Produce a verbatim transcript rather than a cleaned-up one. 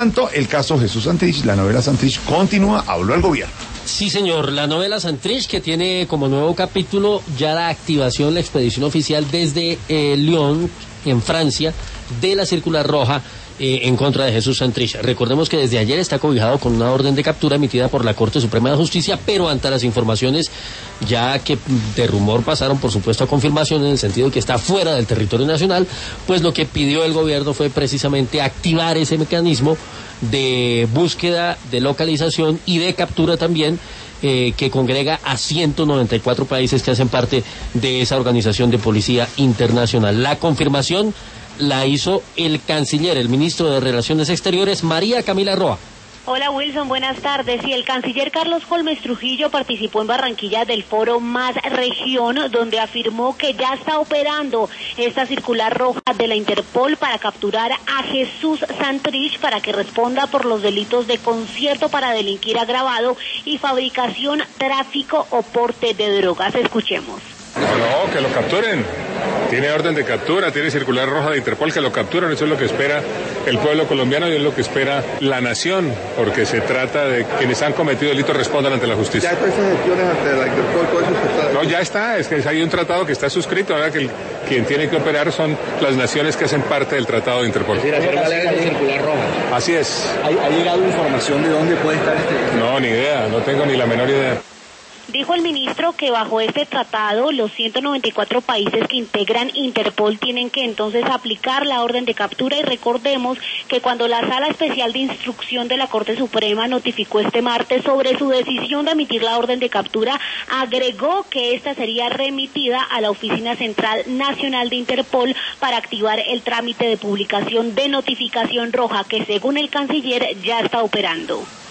tanto, el caso Jesús Santrich, la novela Santrich, continúa, habló el gobierno. Sí, señor, la novela Santrich, que tiene como nuevo capítulo ya la activación, la expedición oficial desde eh, Lyon, en Francia, de la circular roja eh, en contra de Jesús Santrich. Recordemos que desde ayer está cobijado con una orden de captura emitida por la Corte Suprema de Justicia, pero ante las informaciones ya que de rumor pasaron, por supuesto, a confirmación, en el sentido de que está fuera del territorio nacional, pues lo que pidió el gobierno fue precisamente activar ese mecanismo de búsqueda, de localización y de captura también, eh, que congrega a ciento noventa y cuatro países que hacen parte de esa organización de policía internacional. La confirmación la hizo el canciller, el ministro de Relaciones Exteriores, María Camila Roa. Hola Wilson, buenas tardes. Y el canciller Carlos Holmes Trujillo participó en Barranquilla del foro Más Región, donde afirmó que ya está operando esta circular roja de la Interpol para capturar a Jesús Santrich para que responda por los delitos de concierto para delinquir agravado y fabricación, tráfico o porte de drogas. Escuchemos. No, que lo capturen. Tiene orden de captura, tiene circular roja de Interpol, que lo capturen. Eso es lo que espera el pueblo colombiano y es lo que espera la nación, porque se trata de que quienes han cometido delitos respondan ante la justicia. ¿Ya hay esas gestiones ante la Interpol? ¿Todo eso está... No, ya está, es que hay un tratado que está suscrito, ¿verdad? Que el, quien tiene que operar son las naciones que hacen parte del tratado de Interpol. Es decir, hacer valer la circular roja. Así es. ¿Ha, ¿Ha llegado información de dónde puede estar este? No, ni idea, no tengo ni la menor idea. Dijo el ministro que bajo este tratado los ciento noventa y cuatro países que integran Interpol tienen que entonces aplicar la orden de captura, y recordemos que cuando la Sala Especial de Instrucción de la Corte Suprema notificó este martes sobre su decisión de emitir la orden de captura, agregó que esta sería remitida a la Oficina Central Nacional de Interpol para activar el trámite de publicación de notificación roja que según el canciller ya está operando.